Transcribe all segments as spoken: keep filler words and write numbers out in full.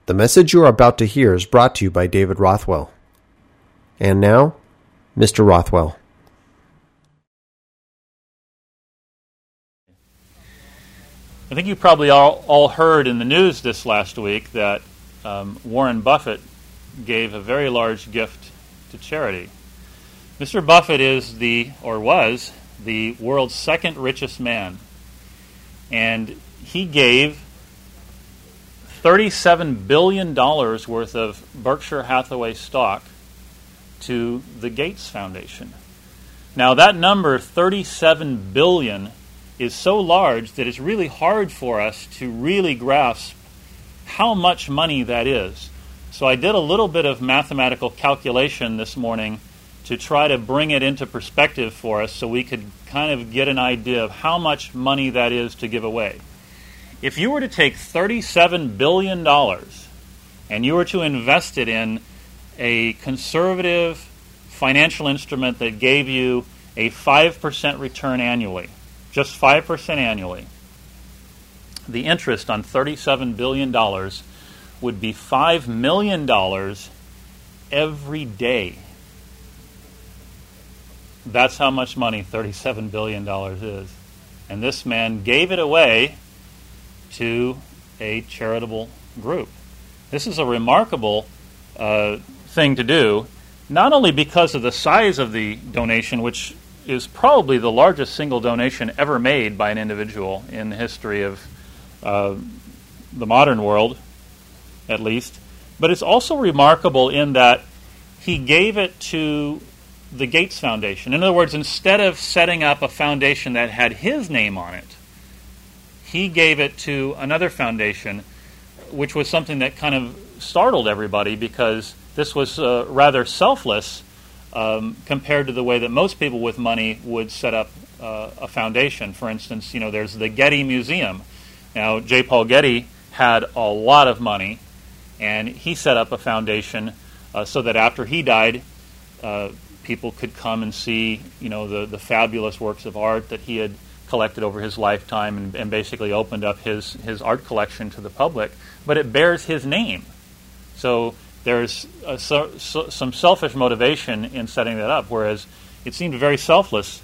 The message you are about to hear is brought to you by David Rothwell. And now, Mister Rothwell. I think you probably all, all heard in the news this last week that um, Warren Buffett gave a very large gift to charity. Mister Buffett is the, or was, the world's second richest man. And he gave thirty-seven billion dollars worth of Berkshire Hathaway stock to the Gates Foundation. Now that number, thirty-seven billion dollars, is so large that it's really hard for us to really grasp how much money that is. So I did a little bit of mathematical calculation this morning to try to bring it into perspective for us so we could kind of get an idea of how much money that is to give away. If you were to take thirty-seven billion dollars and you were to invest it in a conservative financial instrument that gave you a five percent return annually, just five percent annually, the interest on thirty-seven billion dollars would be five million dollars every day. That's how much money thirty-seven billion dollars is. And this man gave it away to a charitable group. This is a remarkable uh, thing to do, not only because of the size of the donation, which is probably the largest single donation ever made by an individual in the history of uh, the modern world, at least, but it's also remarkable in that he gave it to the Gates Foundation. In other words, instead of setting up a foundation that had his name on it, he gave it to another foundation, which was something that kind of startled everybody because this was uh, rather selfless um, compared to the way that most people with money would set up uh, a foundation. For instance, you know, there's the Getty Museum. Now, J. Paul Getty had a lot of money, and he set up a foundation uh, so that after he died, uh, people could come and see, you know, the, the fabulous works of art that he had collected over his lifetime, and, and basically opened up his, his art collection to the public. But it bears his name. So there's a, so, so, some selfish motivation in setting that up, whereas it seemed very selfless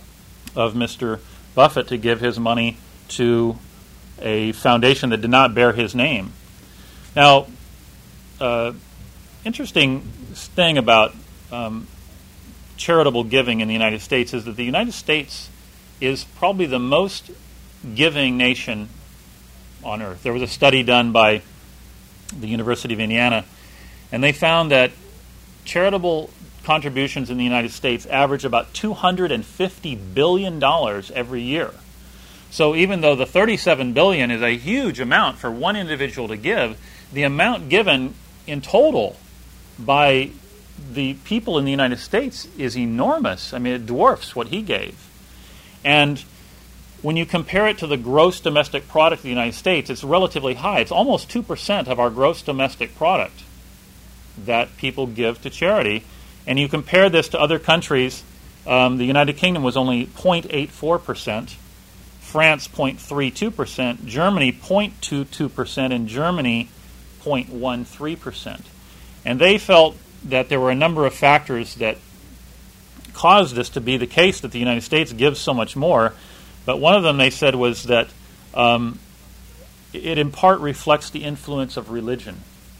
of Mister Buffett to give his money to a foundation that did not bear his name. Now, uh, interesting thing about um, charitable giving in the United States is that the United States is probably the most giving nation on earth. There was a study done by the University of Indiana, and they found that charitable contributions in the United States average about two hundred fifty billion dollars every year. So even though the thirty-seven billion dollars is a huge amount for one individual to give, the amount given in total by the people in the United States is enormous. I mean, it dwarfs what he gave. And when you compare it to the gross domestic product of the United States, it's relatively high. It's almost two percent of our gross domestic product that people give to charity. And you compare this to other countries, um, the United Kingdom was only zero point eight four percent, France zero point three two percent, Germany zero point two two percent, and Germany zero point one three percent. And they felt that there were a number of factors that caused this to be the case, that the United States gives so much more. But one of them, they said, was that um, it in part reflects the influence of religion.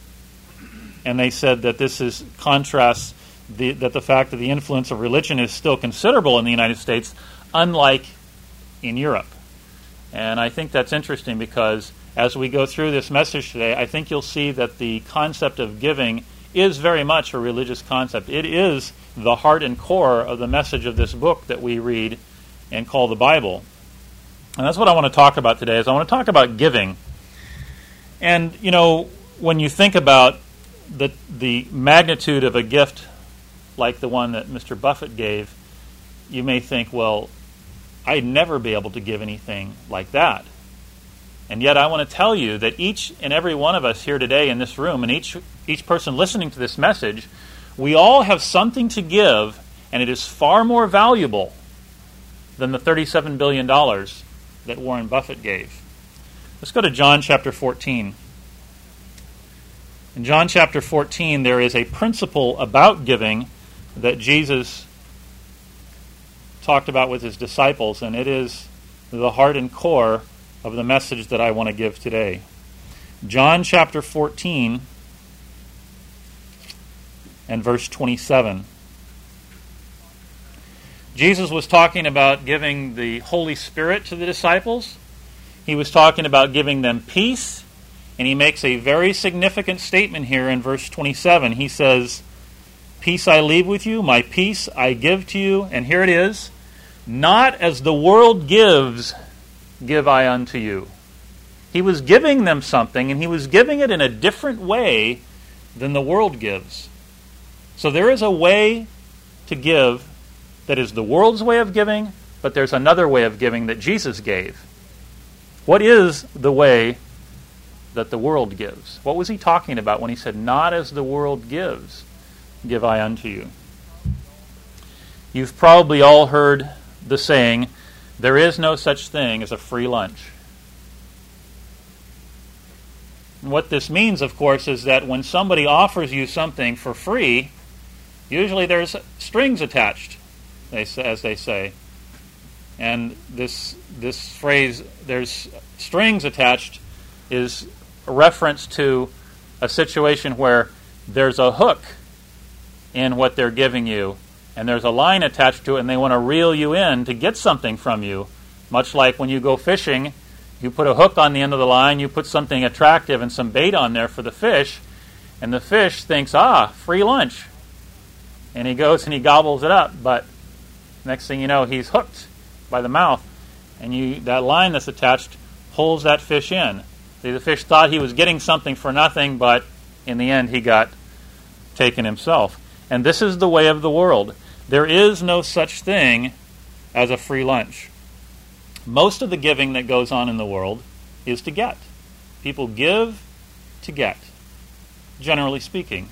And they said that this is contrasts the, that the fact that the influence of religion is still considerable in the United States, unlike in Europe. And I think that's interesting because as we go through this message today, I think you'll see that the concept of giving is very much a religious concept. It is the heart and core of the message of this book that we read and call the Bible. And that's what I want to talk about today, is I want to talk about giving. And, you know, when you think about the the magnitude of a gift like the one that Mister Buffett gave, you may think, well, I'd never be able to give anything like that. And yet I want to tell you that each and every one of us here today in this room, and each each person listening to this message, we all have something to give, and it is far more valuable than the thirty-seven billion dollars that Warren Buffett gave. Let's go to John chapter fourteen. In John chapter fourteen, there is a principle about giving that Jesus talked about with his disciples, and it is the heart and core of the message that I want to give today. John chapter fourteen and verse twenty-seven. Jesus was talking about giving the Holy Spirit to the disciples. He was talking about giving them peace. And he makes a very significant statement here in verse twenty-seven. He says, "Peace I leave with you, my peace I give to you." And here it is. "Not as the world gives, give I unto you." He was giving them something, and he was giving it in a different way than the world gives. So there is a way to give that is the world's way of giving, but there's another way of giving that Jesus gave. What is the way that the world gives? What was he talking about when he said, "Not as the world gives, give I unto you"? You've probably all heard the saying, there is no such thing as a free lunch. And what this means, of course, is that when somebody offers you something for free, usually there's strings attached, as they say. And this this phrase, "there's strings attached," is a reference to a situation where there's a hook in what they're giving you, and there's a line attached to it, and they want to reel you in to get something from you. Much like when you go fishing, you put a hook on the end of the line, you put something attractive and some bait on there for the fish, and the fish thinks, ah, free lunch. And he goes and he gobbles it up, but next thing you know, he's hooked by the mouth, and you that line that's attached pulls that fish in. See, the fish thought he was getting something for nothing, but in the end he got taken himself. And this is the way of the world. There is no such thing as a free lunch. Most of the giving that goes on in the world is to get. People give to get, generally speaking.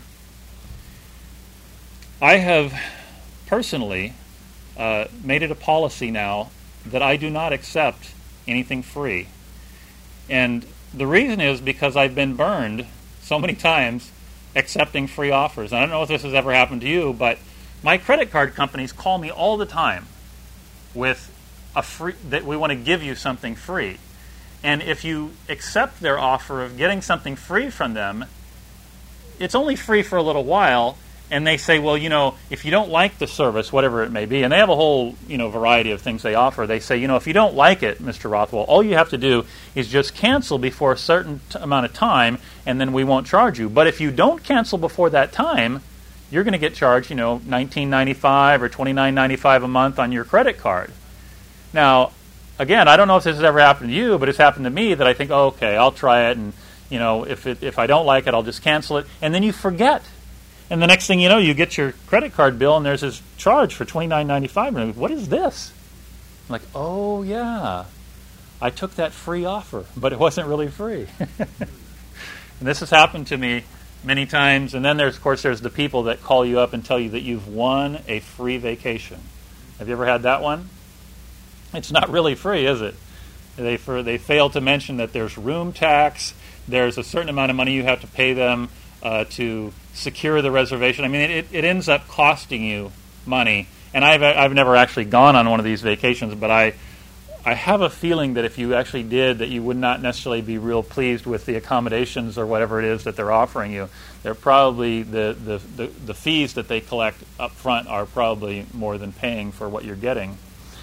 I have personally uh, made it a policy now that I do not accept anything free. And the reason is because I've been burned so many times accepting free offers. I don't know if this has ever happened to you, but my credit card companies call me all the time with a free that we want to give you something free. And if you accept their offer of getting something free from them, it's only free for a little while, and they say, well, you know, if you don't like the service, whatever it may be, and they have a whole, you know, variety of things they offer. They say, you know, if you don't like it, Mister Rothwell, all you have to do is just cancel before a certain t- amount of time, and then we won't charge you. But if you don't cancel before that time, you're going to get charged, you know, nineteen ninety-five or twenty-nine ninety-five a month on your credit card. Now, again, I don't know if this has ever happened to you, but it's happened to me that I think, oh, okay, I'll try it, and you know, if it, if I don't like it, I'll just cancel it, and then you forget. And the next thing you know, you get your credit card bill, and there's this charge for twenty-nine ninety-five. And what is this? I'm like, oh, yeah. I took that free offer, but it wasn't really free. And this has happened to me many times. And then, there's, of course, there's the people that call you up and tell you that you've won a free vacation. Have you ever had that one? It's not really free, is it? They, for, they fail to mention that there's room tax. There's a certain amount of money you have to pay them uh, to secure the reservation. I mean, it, it ends up costing you money. And I've I've never actually gone on one of these vacations, but I I have a feeling that if you actually did, that you would not necessarily be real pleased with the accommodations or whatever it is that they're offering you. They're probably the the, the, the fees that they collect up front are probably more than paying for what you're getting.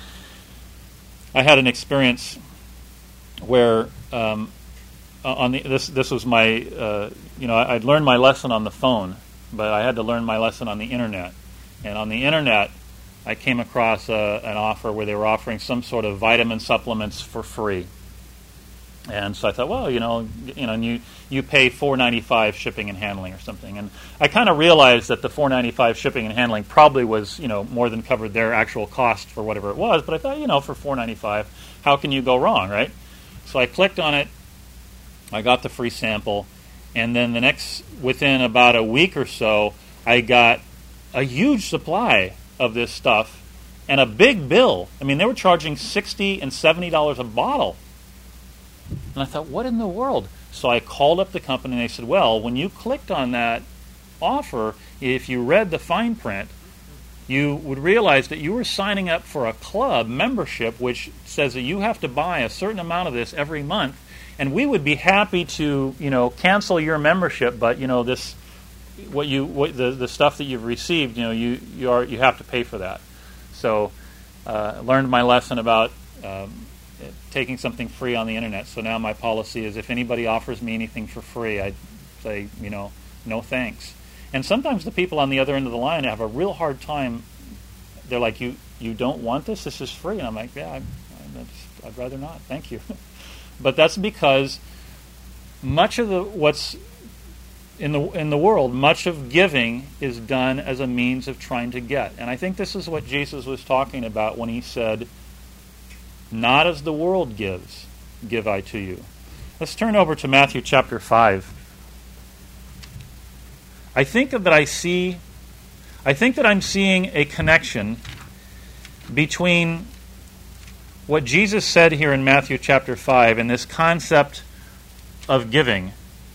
I had an experience where um, on the this this was my uh, you know I'd learned my lesson on the phone, but I had to learn my lesson on the internet. And on the internet, I came across a, an offer where they were offering some sort of vitamin supplements for free. And so I thought, well, you know, you know, and you you pay four ninety-five shipping and handling or something. And I kind of realized that the four ninety-five shipping and handling probably was, you know, more than covered their actual cost for whatever it was. But I thought, you know, for four ninety-five, how can you go wrong, right? So I clicked on it. I got the free sample, and then the next, within about a week or so, I got a huge supply of this stuff and a big bill. I mean, they were charging sixty and seventy dollars a bottle. And I thought, what in the world? So I called up the company and they said, well, when you clicked on that offer, if you read the fine print, you would realize that you were signing up for a club membership which says that you have to buy a certain amount of this every month, and we would be happy to, you know, cancel your membership, but, you know, this what you what the the stuff that you've received, you know, you you are you have to pay for that. So uh, learned my lesson about um, taking something free on the internet. So now my policy is if anybody offers me anything for free, I say, you know, no thanks. And sometimes the people on the other end of the line have a real hard time. They're like, you you don't want this? This is free. And I'm like, yeah, I, I, I'd rather not. Thank you. But that's because much of the what's in the in the world, much of giving is done as a means of trying to get. And I think this is what Jesus was talking about when he said, not as the world gives, give I to you. Let's turn over to Matthew chapter five. I think that I see, I think that I'm seeing a connection between what Jesus said here in Matthew chapter five and this concept of giving.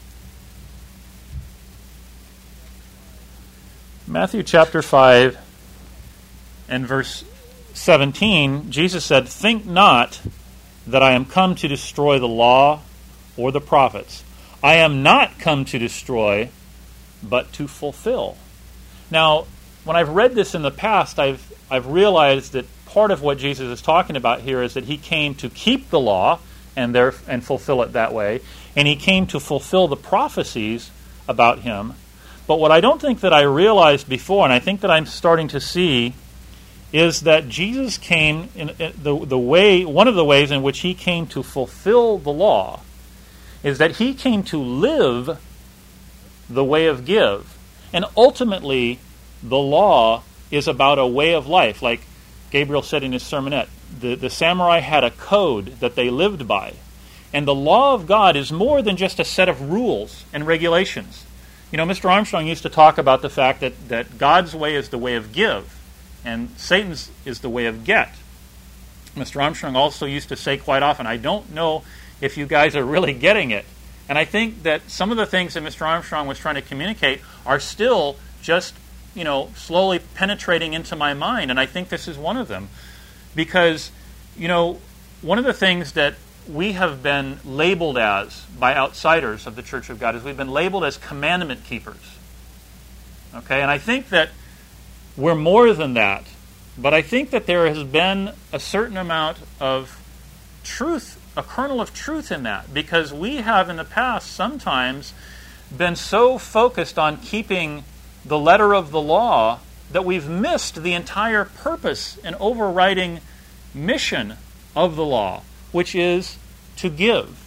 Matthew chapter five and verse seventeen, Jesus said, think not that I am come to destroy the law or the prophets. I am not come to destroy, but to fulfill. Now, when I've read this in the past, I've I've realized that part of what Jesus is talking about here is that he came to keep the law and there and fulfill it that way, and he came to fulfill the prophecies about him. But what I don't think that I realized before, and I think that I'm starting to see, is that Jesus came in, in the the way one of the ways in which he came to fulfill the law is that he came to live the way of give. And ultimately, the law is about a way of life. Like Gabriel said in his sermonette, the, the samurai had a code that they lived by. And the law of God is more than just a set of rules and regulations. You know, Mister Armstrong used to talk about the fact that, that God's way is the way of give, and Satan's is the way of get. Mister Armstrong also used to say quite often, I don't know if you guys are really getting it. And I think that some of the things that Mister Armstrong was trying to communicate are still just, you know, slowly penetrating into my mind. And I think this is one of them. Because, you know, one of the things that we have been labeled as by outsiders of the Church of God is we've been labeled as commandment keepers. Okay? And I think that we're more than that. But I think that there has been a certain amount of truth, a kernel of truth in that, because we have in the past sometimes been so focused on keeping the letter of the law that we've missed the entire purpose and overriding mission of the law, which is to give.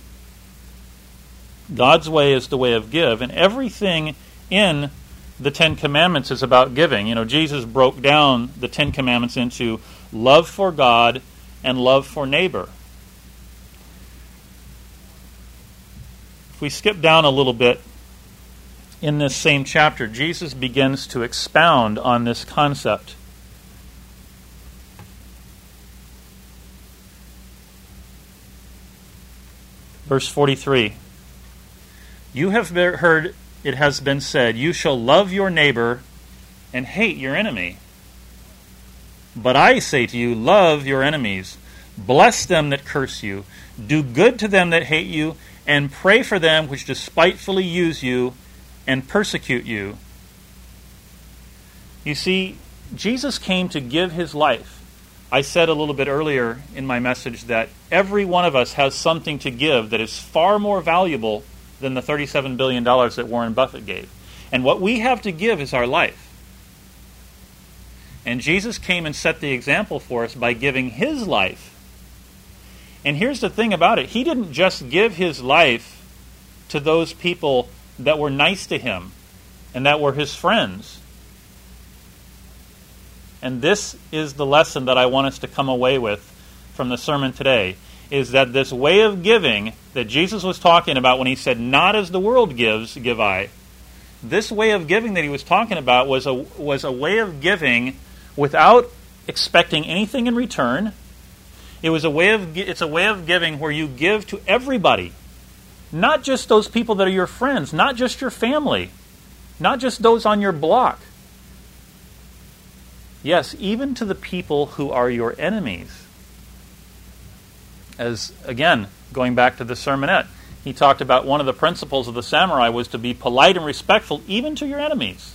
God's way is the way of give, and everything in the Ten Commandments is about giving. You know, Jesus broke down the Ten Commandments into love for God and love for neighbor. If we skip down a little bit in this same chapter, Jesus begins to expound on this concept. Verse forty-three. You have heard it has been said, you shall love your neighbor and hate your enemy. But I say to you, love your enemies, bless them that curse you, do good to them that hate you, and pray for them which despitefully use you and persecute you. You see, Jesus came to give his life. I said a little bit earlier in my message that every one of us has something to give that is far more valuable than the thirty-seven billion dollars that Warren Buffett gave. And what we have to give is our life. And Jesus came and set the example for us by giving his life. And here's the thing about it. He didn't just give his life to those people that were nice to him and that were his friends. And this is the lesson that I want us to come away with from the sermon today, is that this way of giving that Jesus was talking about when he said, not as the world gives, give I. This way of giving that he was talking about was a was a way of giving without expecting anything in return. It was a way of it's a way of giving where you give to everybody Not just those people that are your friends, not just your family, not just those on your block. Yes, even to the people who are your enemies. As, again, going back to the sermonette, he talked about one of the principles of the samurai was to be polite and respectful even to your enemies.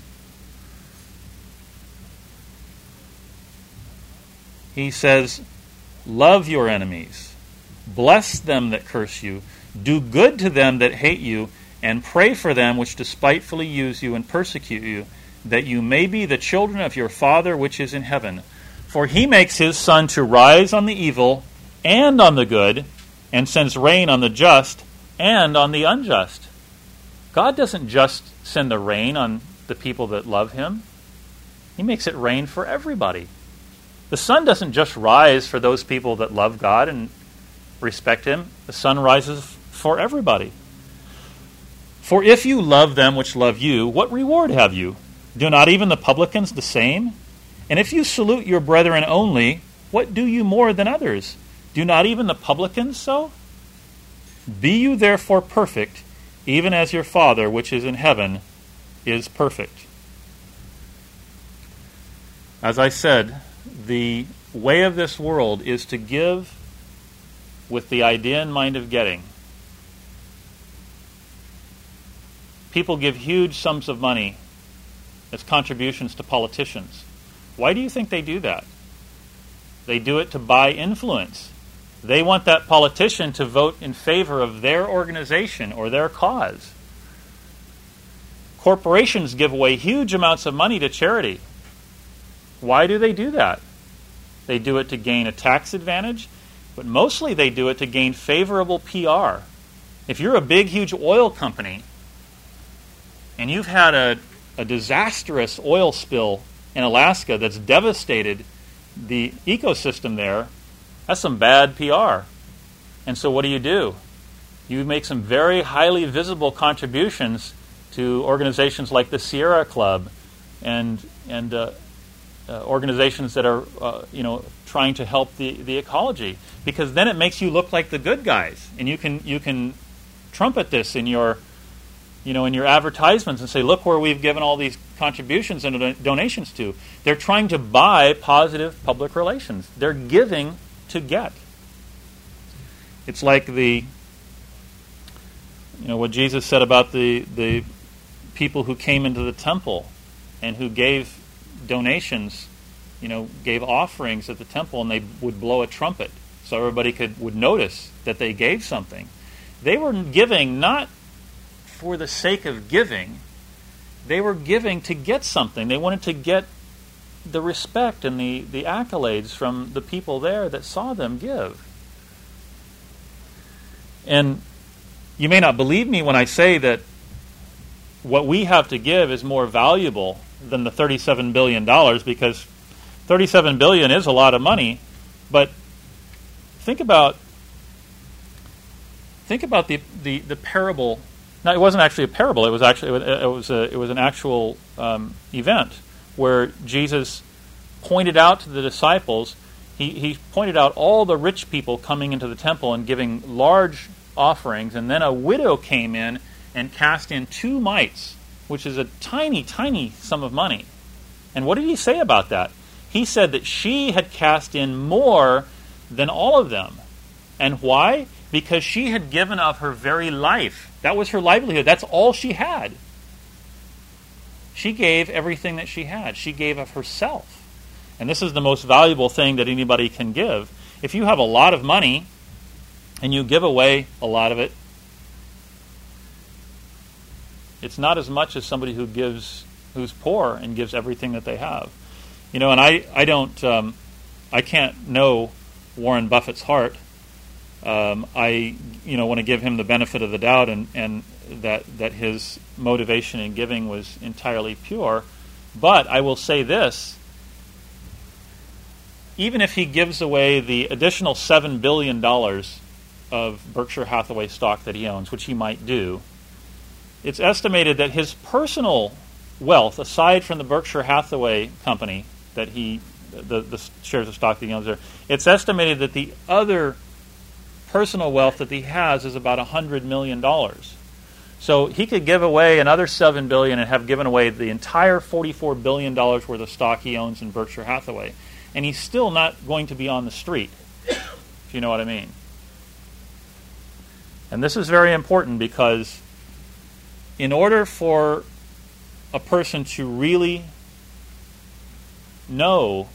He says, love your enemies, bless them that curse you, do good to them that hate you, and pray for them which despitefully use you and persecute you, that you may be the children of your Father which is in heaven. For he makes his sun to rise on the evil and on the good, and sends rain on the just and on the unjust. God doesn't just send the rain on the people that love him. He makes it rain for everybody. The sun doesn't just rise for those people that love God and respect him. The sun rises for everybody. For if you love them which love you, what reward have you? Do not even the publicans the same? And if you salute your brethren only, what do you more than others? Do not even the publicans so? Be you therefore perfect, even as your Father which is in heaven is perfect. As I said, the way of this world is to give with the idea in mind of getting. People give huge sums of money as contributions to politicians. Why do you think they do that? They do it to buy influence. They want that politician to vote in favor of their organization or their cause. Corporations give away huge amounts of money to charity. Why do they do that? They do it to gain a tax advantage, but mostly they do it to gain favorable P R. If you're a big, huge oil company and you've had a, a disastrous oil spill in Alaska that's devastated the ecosystem there, that's some bad P R. And so what do you do? You make some very highly visible contributions to organizations like the Sierra Club and and uh, uh, organizations that are uh, you know trying to help the, the ecology, because then it makes you look like the good guys, and you can you can trumpet this in your you know in your advertisements and say, look where we've given all these contributions and don- donations to. They're trying to buy positive public relations. They're giving to get. It's like the, you know, what Jesus said about the the people who came into the temple and who gave donations, you know, gave offerings at the temple, and they would blow a trumpet so everybody could would notice that they gave something. They were giving not for the sake of giving. They were giving to get something. They wanted to get the respect and the, the accolades from the people there that saw them give. And you may not believe me when I say that what we have to give is more valuable than the thirty-seven billion dollars, because thirty-seven billion dollars is a lot of money, but think about think about the, the, the parable. Now, it wasn't actually a parable. It was actually it was a, it was an actual um, event where Jesus pointed out to the disciples, he, he pointed out all the rich people coming into the temple and giving large offerings, and then a widow came in and cast in two mites, which is a tiny, tiny sum of money. And what did he say about that? He said that she had cast in more than all of them. And why? Because she had given of her very life. That was her livelihood. That's all she had. She gave everything that she had. She gave of herself. And this is the most valuable thing that anybody can give. If you have a lot of money and you give away a lot of it, it's not as much as somebody who gives, who's poor and gives everything that they have. You know, and I, I don't, um, I can't know Warren Buffett's heart. Um, I, you know, want to give him the benefit of the doubt, and, and that that his motivation in giving was entirely pure. But I will say this: even if he gives away the additional seven billion dollars of Berkshire Hathaway stock that he owns, which he might do, it's estimated that his personal wealth, aside from the Berkshire Hathaway company that he, the, the shares of stock that he owns there, it's estimated that the other personal wealth that he has is about one hundred million dollars. So he could give away another seven billion dollars and have given away the entire forty-four billion dollars worth of stock he owns in Berkshire Hathaway. And he's still not going to be on the street, if you know what I mean. And this is very important because in order for a person to really know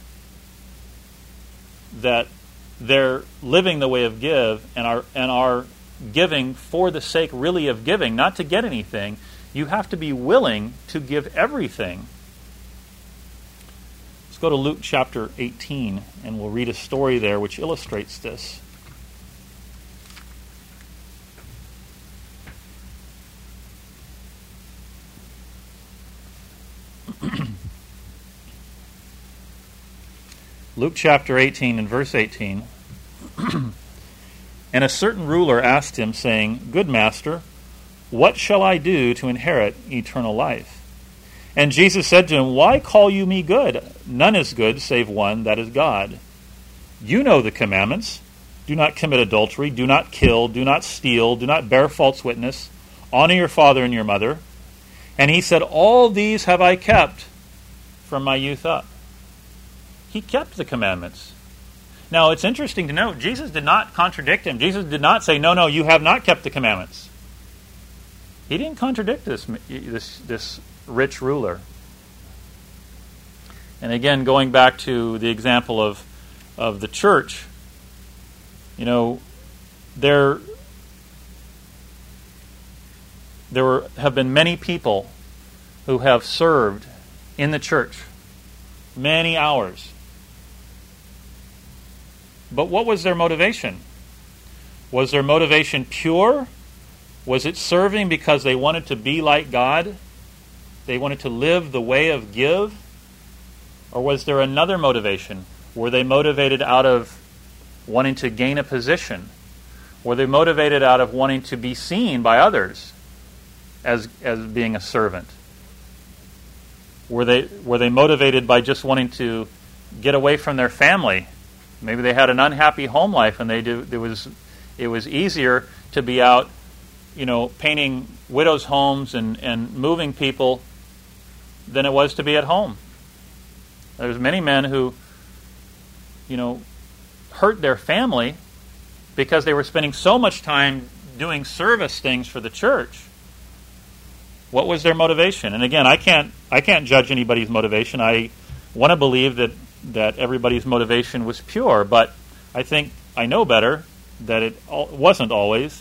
that they're living the way of give and are and are giving for the sake really of giving, not to get anything, you have to be willing to give everything. Let's go to Luke chapter eighteen, and we'll read a story there which illustrates this. Luke chapter eighteen and verse eighteen. And a certain ruler asked him, saying, Good master, what shall I do to inherit eternal life? And Jesus said to him, Why call you me good? None is good save one, that is God. You know the commandments. Do not commit adultery, do not kill, do not steal, do not bear false witness, honor your father and your mother. And he said, All these have I kept from my youth up. He kept the commandments. Now, it's interesting to note, Jesus did not contradict him. Jesus did not say, no, no, you have not kept the commandments. He didn't contradict this, this, this rich ruler. And again, going back to the example of, of the church, you know, there, there were, have been many people who have served in the church many hours. But what was their motivation? Was their motivation pure? Was it serving because they wanted to be like God? They wanted to live the way of give? Or was there another motivation? Were they motivated out of wanting to gain a position? Were they motivated out of wanting to be seen by others as as being a servant? Were they were they motivated by just wanting to get away from their family? Maybe they had an unhappy home life, and they do. It was, it was easier to be out, you know, painting widows' homes and, and moving people than it was to be at home. There's many men who, you know, hurt their family because they were spending so much time doing service things for the church. What was their motivation? And again, I can't, I can't judge anybody's motivation. I want to believe that. that everybody's motivation was pure, but I think I know better that it wasn't always.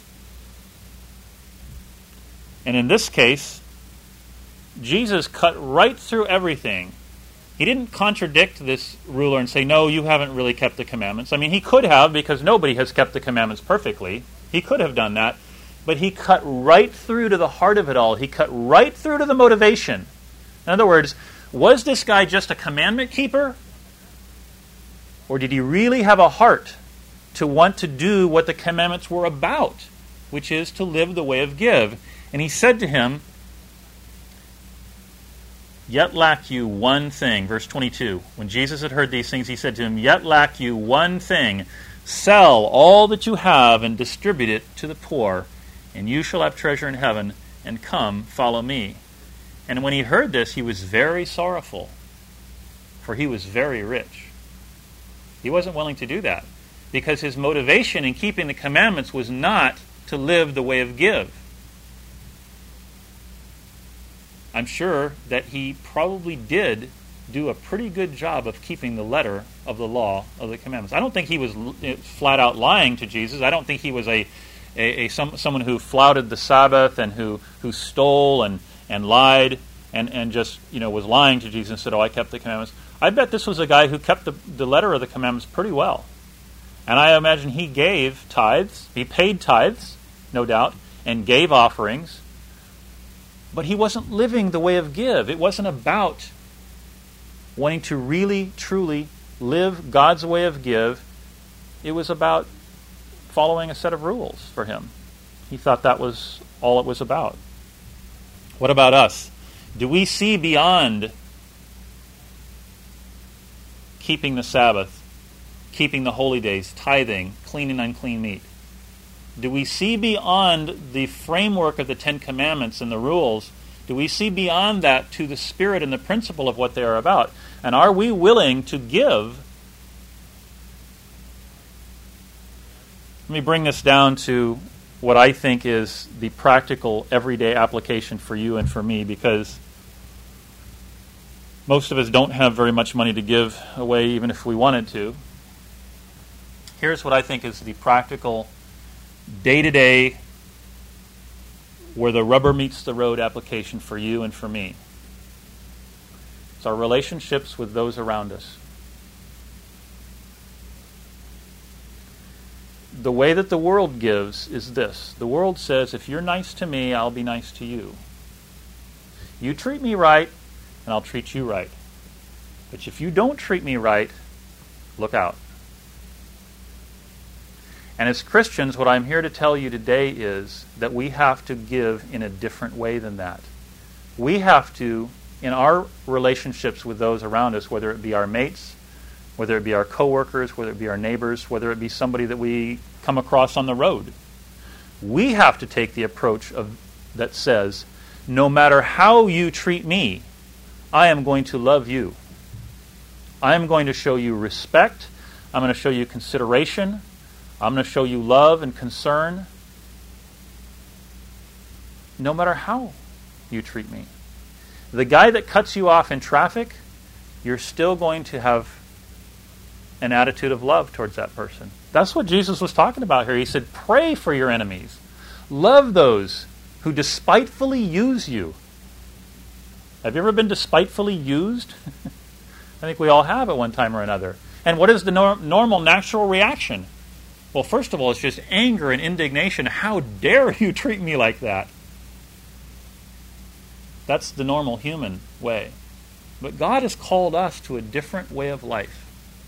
And in this case, Jesus cut right through everything. He didn't contradict this ruler and say, no, you haven't really kept the commandments. I mean, he could have, because nobody has kept the commandments perfectly. He could have done that. But he cut right through to the heart of it all. He cut right through to the motivation. In other words, was this guy just a commandment keeper? Or did he really have a heart to want to do what the commandments were about, which is to live the way of give? And he said to him, Yet lack you one thing. Verse twenty-two. When Jesus had heard these things, he said to him, Yet lack you one thing. Sell all that you have and distribute it to the poor, and you shall have treasure in heaven, and come, follow me. And when he heard this, he was very sorrowful, for he was very rich. He wasn't willing to do that because his motivation in keeping the commandments was not to live the way of give. I'm sure that he probably did do a pretty good job of keeping the letter of the law of the commandments. I don't think he was flat out lying to Jesus. I don't think he was a, a, a some, someone who flouted the Sabbath and who, who stole and, and lied and, and just, you know, was lying to Jesus and said, oh, I kept the commandments. I bet this was a guy who kept the, the letter of the commandments pretty well. And I imagine he gave tithes, he paid tithes, no doubt, and gave offerings. But he wasn't living the way of give. It wasn't about wanting to really, truly live God's way of give. It was about following a set of rules for him. He thought that was all it was about. What about us? Do we see beyond keeping the Sabbath, keeping the holy days, tithing, clean and unclean meat? Do we see beyond the framework of the Ten Commandments and the rules? Do we see beyond that to the spirit and the principle of what they are about? And are we willing to give? Let me bring this down to what I think is the practical, everyday application for you and for me, because most of us don't have very much money to give away, even if we wanted to. Here's what I think is the practical, day-to-day, where the rubber meets the road application for you and for me. It's our relationships with those around us. The way that the world gives is this. The world says, if you're nice to me, I'll be nice to you. You treat me right, and I'll treat you right. But if you don't treat me right, look out. And as Christians, what I'm here to tell you today is that we have to give in a different way than that. We have to, in our relationships with those around us, whether it be our mates, whether it be our coworkers, whether it be our neighbors, whether it be somebody that we come across on the road, we have to take the approach of that says, no matter how you treat me, I am going to love you. I am going to show you respect. I'm going to show you consideration. I'm going to show you love and concern. No matter how you treat me. The guy that cuts you off in traffic, you're still going to have an attitude of love towards that person. That's what Jesus was talking about here. He said, pray for your enemies. Love those who despitefully use you. Have you ever been despitefully used? I think we all have at one time or another. And what is the nor- normal, natural reaction? Well, first of all, it's just anger and indignation. How dare you treat me like that? That's the normal human way. But God has called us to a different way of life.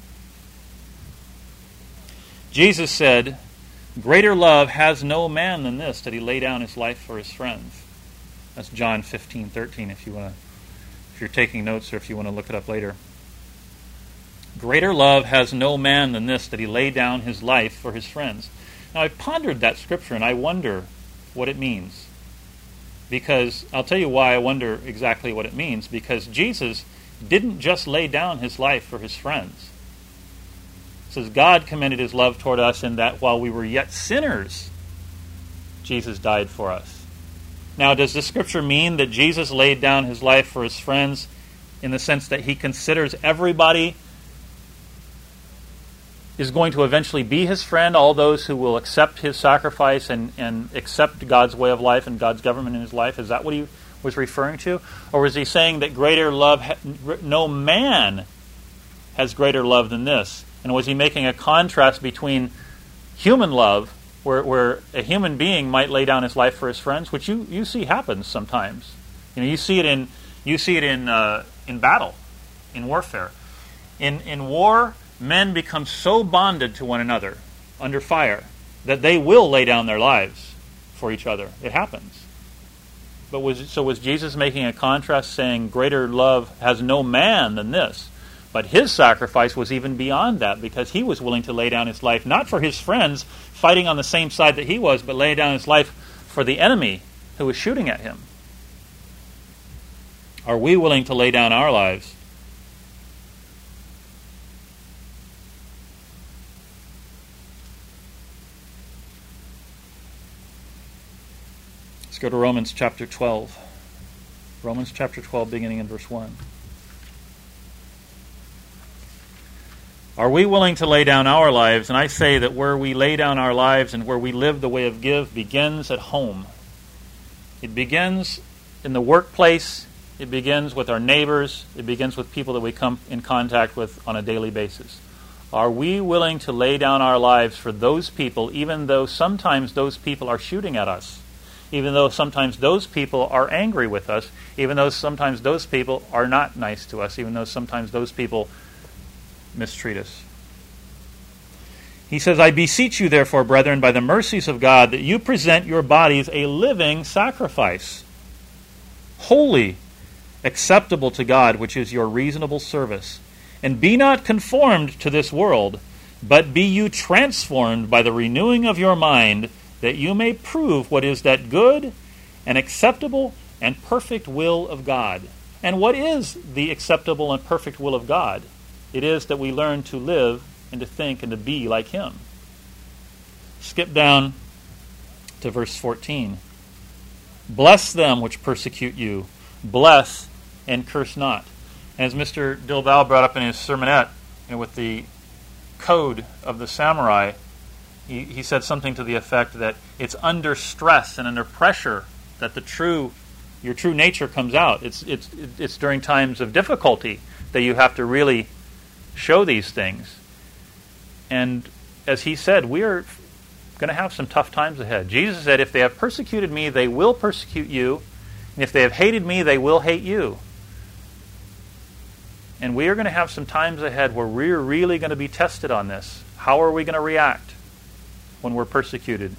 Jesus said, greater love has no man than this, that he lay down his life for his friends. That's John fifteen thirteen, if you want to, if you're taking notes or if you want to look it up later. Greater love has no man than this, that he lay down his life for his friends. Now, I pondered that scripture, and I wonder what it means. Because, I'll tell you why I wonder exactly what it means. Because Jesus didn't just lay down his life for his friends. It says, God commended his love toward us in that while we were yet sinners, Jesus died for us. Now, does this scripture mean that Jesus laid down his life for his friends in the sense that he considers everybody is going to eventually be his friend, all those who will accept his sacrifice and, and accept God's way of life and God's government in his life? Is that what he was referring to? Or was he saying that greater love, ha- no man has greater love than this? And was he making a contrast between human love, where, where a human being might lay down his life for his friends, which you, you see happens sometimes. You know, you see it in you see it in uh, in battle, in warfare. In in war, men become so bonded to one another under fire that they will lay down their lives for each other. It happens. But was so was Jesus making a contrast, saying greater love has no man than this? But his sacrifice was even beyond that, because he was willing to lay down his life, not for his friends fighting on the same side that he was, but lay down his life for the enemy who was shooting at him. Are we willing to lay down our lives? Let's go to Romans chapter twelve. Romans chapter twelve, beginning in verse one. Are we willing to lay down our lives? And I say that where we lay down our lives and where we live the way of give begins at home. It begins in the workplace. It begins with our neighbors. It begins with people that we come in contact with on a daily basis. Are we willing to lay down our lives for those people, even though sometimes those people are shooting at us? Even though sometimes those people are angry with us? Even though sometimes those people are not nice to us? Even though sometimes those people mistreat us? He says, I beseech you, therefore, brethren, by the mercies of God, that you present your bodies a living sacrifice, holy, acceptable to God, which is your reasonable service. And be not conformed to this world, but be you transformed by the renewing of your mind, that you may prove what is that good and acceptable and perfect will of God. And what is the acceptable and perfect will of God? It is that we learn to live and to think and to be like Him. Skip down to verse fourteen. Bless them which persecute you. Bless and curse not. And as Mister Dilbal brought up in his sermonette, you know, with the code of the samurai, he, he said something to the effect that it's under stress and under pressure that the true, your true nature comes out. It's it's it's during times of difficulty that you have to really show these things. And as he said, we are going to have some tough times ahead. Jesus said, if they have persecuted me, they will persecute you. And if they have hated me, they will hate you. And we are going to have some times ahead where we're really going to be tested on this. How are we going to react when we're persecuted?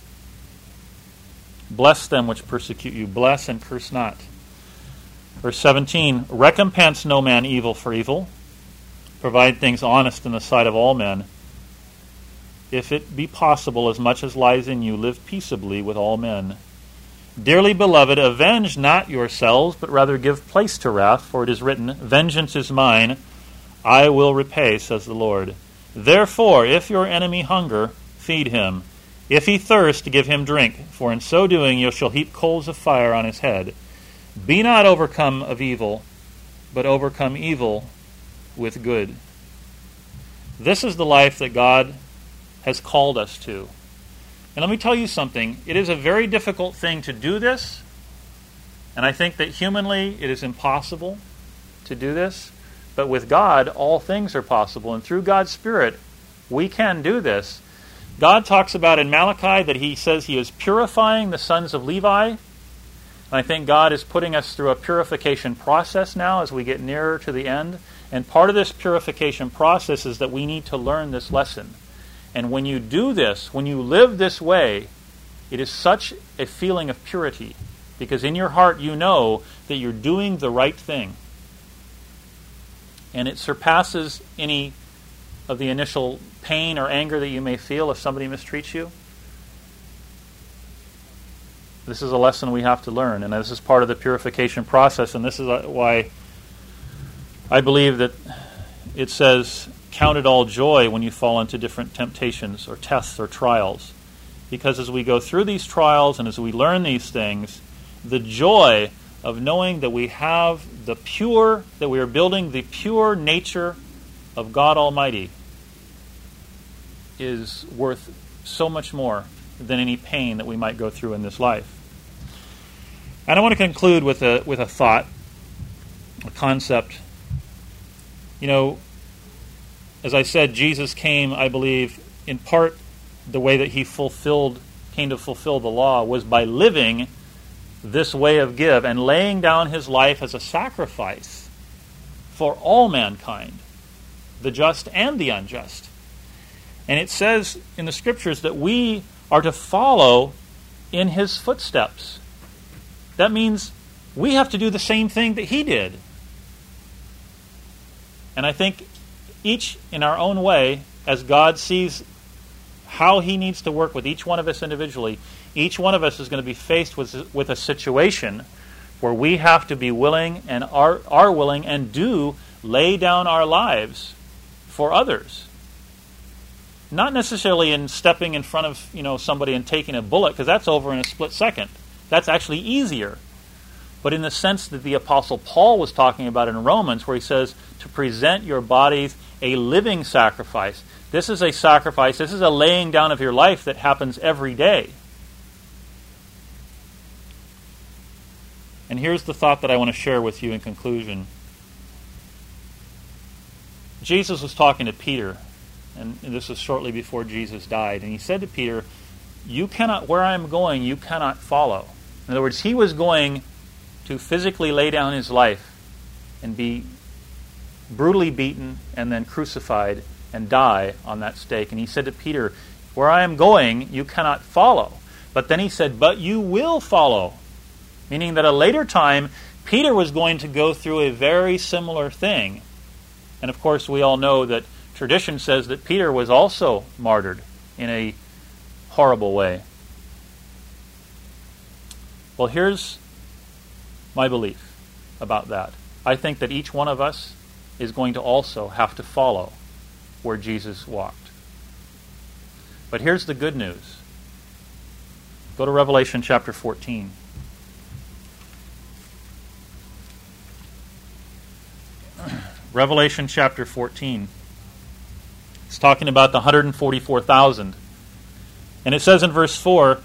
Bless them which persecute you. Bless and curse not. Verse seventeen, recompense no man evil for evil. Provide things honest in the sight of all men. If it be possible, as much as lies in you, live peaceably with all men. Dearly beloved, avenge not yourselves, but rather give place to wrath, for it is written, vengeance is mine, I will repay, says the Lord. Therefore, if your enemy hunger, feed him. If he thirst, give him drink, for in so doing you shall heap coals of fire on his head. Be not overcome of evil, but overcome evil with good. This is the life that God has called us to. And let me tell you something. It is a very difficult thing to do this. And I think that humanly it is impossible to do this. But with God, all things are possible. And through God's Spirit, we can do this. God talks about in Malachi that He says He is purifying the sons of Levi. And I think God is putting us through a purification process now as we get nearer to the end. And part of this purification process is that we need to learn this lesson. And when you do this, when you live this way, it is such a feeling of purity. Because in your heart you know that you're doing the right thing. And it surpasses any of the initial pain or anger that you may feel if somebody mistreats you. This is a lesson we have to learn. And this is part of the purification process. And this is why I believe that it says, count it all joy when you fall into different temptations or tests or trials. Because as we go through these trials and as we learn these things, the joy of knowing that we have the pure, that we are building the pure nature of God Almighty is worth so much more than any pain that we might go through in this life. And I want to conclude with a with a thought, a concept. You know, as I said, Jesus came, I believe, in part the way that He fulfilled, came to fulfill the law was by living this way of give and laying down His life as a sacrifice for all mankind, the just and the unjust. And it says in the Scriptures that we are to follow in His footsteps. That means we have to do the same thing that He did. And I think each in our own way, as God sees how He needs to work with each one of us individually, each one of us is going to be faced with, with a situation where we have to be willing and are, are willing and do lay down our lives for others. Not necessarily in stepping in front of, you know, somebody and taking a bullet, because that's over in a split second. That's actually easier. But in the sense that the Apostle Paul was talking about in Romans, where he says to present your bodies a living sacrifice. This is a sacrifice, this is a laying down of your life that happens every day. And here's the thought that I want to share with you in conclusion. Jesus was talking to Peter, and this was shortly before Jesus died, and He said to Peter, you cannot, where I am going, you cannot follow. In other words, He was going to physically lay down His life and be brutally beaten and then crucified and die on that stake. And He said to Peter, where I am going, you cannot follow. But then He said, but you will follow. Meaning that at a later time, Peter was going to go through a very similar thing. And of course, we all know that tradition says that Peter was also martyred in a horrible way. Well, here's my belief about that. I think that each one of us is going to also have to follow where Jesus walked. But here's the good news. Go to Revelation chapter fourteen. Revelation chapter fourteen. It's talking about the one hundred forty-four thousand. And it says in verse four,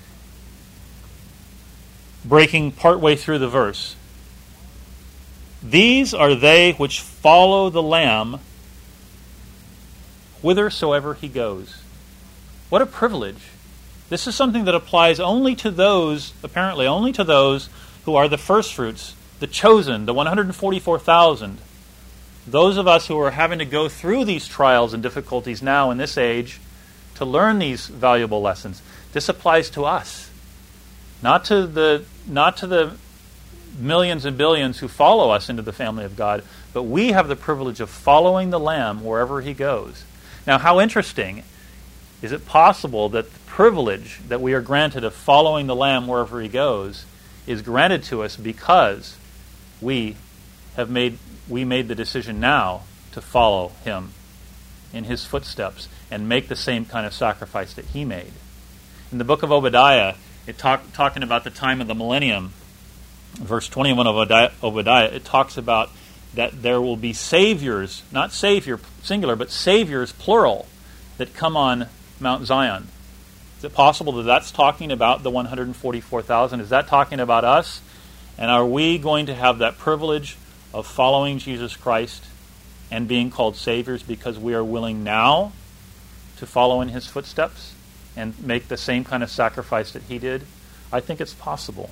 breaking partway through the verse, "These are they which follow the Lamb whithersoever he goes." What a privilege. This is something that applies only to those, apparently only to those who are the firstfruits, the chosen, the one hundred forty-four thousand. Those of us who are having to go through these trials and difficulties now in this age to learn these valuable lessons. This applies to us. Not to the not to the millions and billions who follow us into the family of God, but we have the privilege of following the Lamb wherever he goes. Now, how interesting. Is it possible that the privilege that we are granted of following the Lamb wherever he goes is granted to us because we have made we made the decision now to follow him in his footsteps and make the same kind of sacrifice that he made? In the book of Obadiah, it talk, talking about the time of the millennium, verse twenty-one of Obadiah, Obadiah, it talks about that there will be saviors, not savior singular, but saviors plural, that come on Mount Zion. Is it possible that that's talking about the one hundred forty-four thousand? Is that talking about us? And are we going to have that privilege of following Jesus Christ and being called saviors because we are willing now to follow in his footsteps and make the same kind of sacrifice that he did? I think it's possible.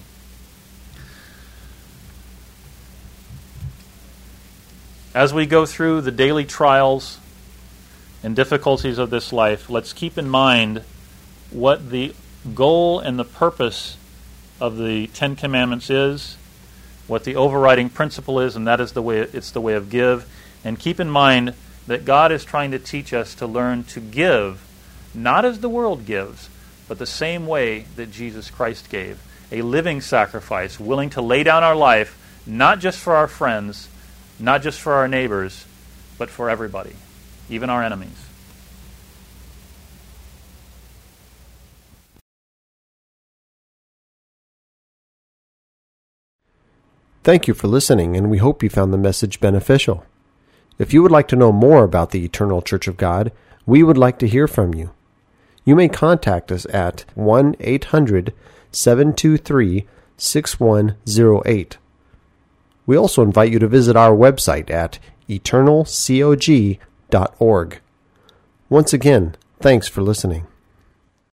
As we go through the daily trials and difficulties of this life, let's keep in mind what the goal and the purpose of the Ten Commandments is, what the overriding principle is, and that is the way it's the way of give. And keep in mind that God is trying to teach us to learn to give, not as the world gives, but the same way that Jesus Christ gave, a living sacrifice, willing to lay down our life, not just for our friends, not just for our neighbors, but for everybody, even our enemies. Thank you for listening, and we hope you found the message beneficial. If you would like to know more about the Eternal Church of God, we would like to hear from you. You may contact us at one eight hundred seven two three six one zero eight. We also invite you to visit our website at eternal cog dot org. Once again, thanks for listening.